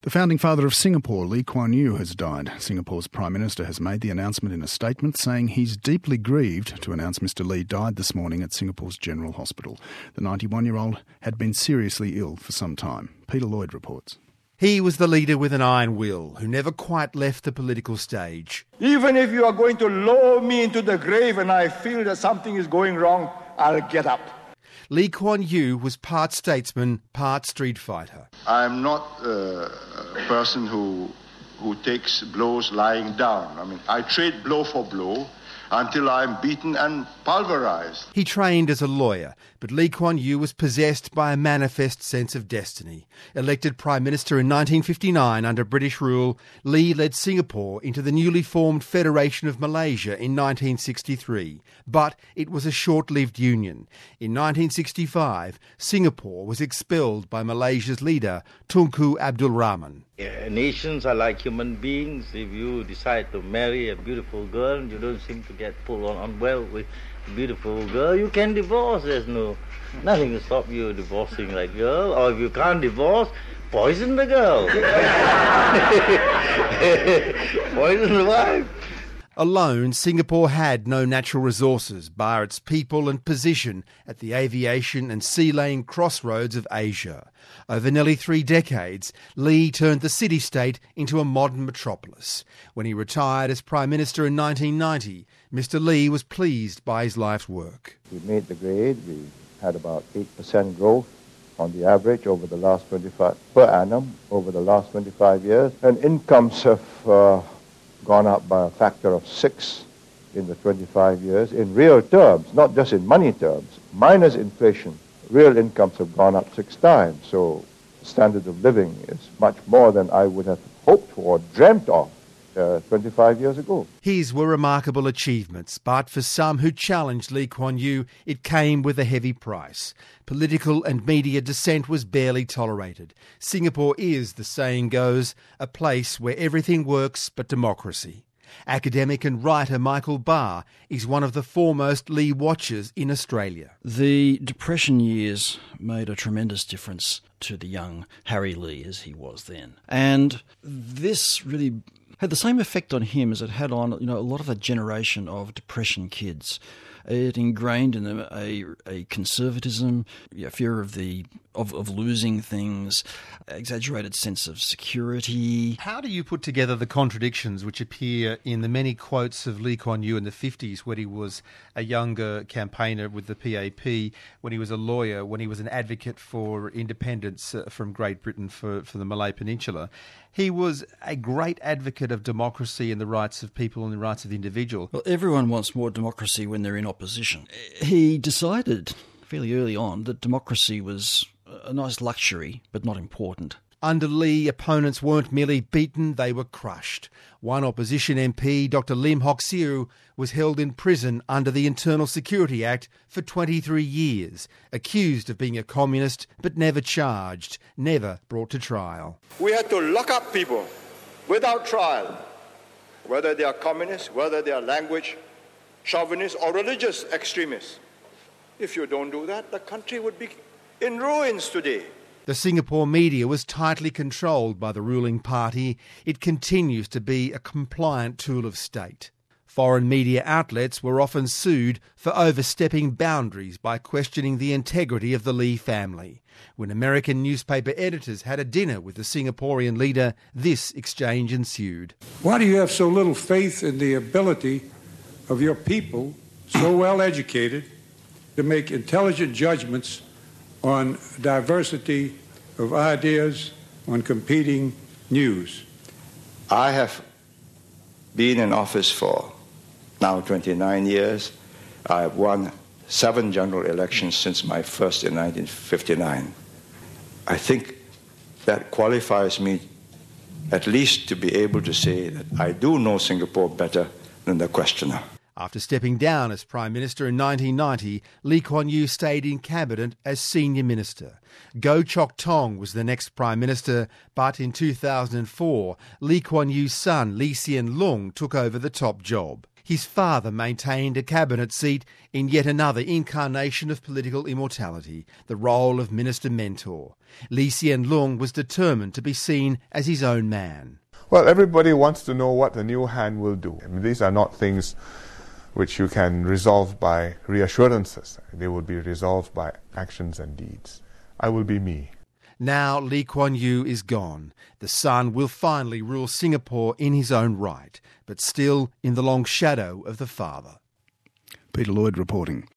The founding father of Singapore, Lee Kuan Yew, has died. Singapore's Prime Minister has made the announcement in a statement saying he's deeply grieved to announce Mr Lee died this morning at Singapore's General Hospital. The 91-year-old had been seriously ill for some time. Peter Lloyd reports. He was the leader with an iron will who never quite left the political stage. Even if you are going to lower me into the grave and I feel that something is going wrong, I'll get up. Lee Kuan Yew was part statesman, part street fighter. I'm not a person who takes blows lying down. I mean, I trade blow for blow until I'm beaten and pulverized. He trained as a lawyer, but Lee Kuan Yew was possessed by a manifest sense of destiny. Elected Prime Minister in 1959 under British rule, Lee led Singapore into the newly formed Federation of Malaysia in 1963. But it was a short-lived union. In 1965, Singapore was expelled by Malaysia's leader, Tunku Abdul Rahman. Nations are like human beings. If you decide to marry a beautiful girl and you don't seem to get pulled on well with a beautiful girl, you can divorce. There's nothing to stop you divorcing that girl. Or if you can't divorce, poison the girl. Poison the wife. Alone, Singapore had no natural resources, bar its people and position at the aviation and sea-lane crossroads of Asia. Over nearly 3 decades, Lee turned the city-state into a modern metropolis. When he retired as Prime Minister in 1990, Mr Lee was pleased by his life's work. We made the grade. We had about 8% growth on the average over the last 25 per annum over the last 25 years, and incomes have gone up by a factor of 6 in the 25 years. In real terms, not just in money terms, minus inflation, real incomes have gone up 6 times. So the standard of living is much more than I would have hoped for or dreamt of 25 years ago. His were remarkable achievements, but for some who challenged Lee Kuan Yew, it came with a heavy price. Political and media dissent was barely tolerated. Singapore is, the saying goes, a place where everything works but democracy. Academic and writer Michael Barr is one of the foremost Lee watchers in Australia. The Depression years made a tremendous difference to the young Harry Lee as he was then. And this really had the same effect on him as it had on a lot of a generation of Depression kids. It ingrained in them a conservatism, fear of losing things, exaggerated sense of security. How do you put together the contradictions which appear in the many quotes of Lee Kuan Yew in the 50s when he was a younger campaigner with the PAP, when he was a lawyer, when he was an advocate for independence from Great Britain for the Malay Peninsula? He was a great advocate of democracy and the rights of people and the rights of the individual. Well, everyone wants more democracy when they're in opposition. He decided fairly early on that democracy was a nice luxury, but not important. Under Lee, opponents weren't merely beaten, they were crushed. One opposition MP, Dr Lim Hock Siew, was held in prison under the Internal Security Act for 23 years, accused of being a communist but never charged, never brought to trial. We had to lock up people without trial, whether they are communists, whether they are language chauvinists or religious extremists. If you don't do that, the country would be in ruins today. The Singapore media was tightly controlled by the ruling party. It continues to be a compliant tool of state. Foreign media outlets were often sued for overstepping boundaries by questioning the integrity of the Lee family. When American newspaper editors had a dinner with the Singaporean leader, this exchange ensued. Why do you have so little faith in the ability of your people, so well educated, to make intelligent judgments on diversity of ideas, on competing news? I have been in office for now 29 years. I have won 7 general elections since my first in 1959. I think that qualifies me at least to be able to say that I do know Singapore better than the questioner. After stepping down as Prime Minister in 1990, Lee Kuan Yew stayed in Cabinet as Senior Minister. Goh Chok Tong was the next Prime Minister, but in 2004, Lee Kuan Yew's son, Lee Hsien Loong, took over the top job. His father maintained a cabinet seat in yet another incarnation of political immortality, the role of minister mentor. Lee Hsien Loong was determined to be seen as his own man. Well, everybody wants to know what the new hand will do. I mean, these are not things which you can resolve by reassurances. They will be resolved by actions and deeds. I will be me. Now Lee Kuan Yew is gone. The son will finally rule Singapore in his own right, but still in the long shadow of the father. Peter Lloyd reporting.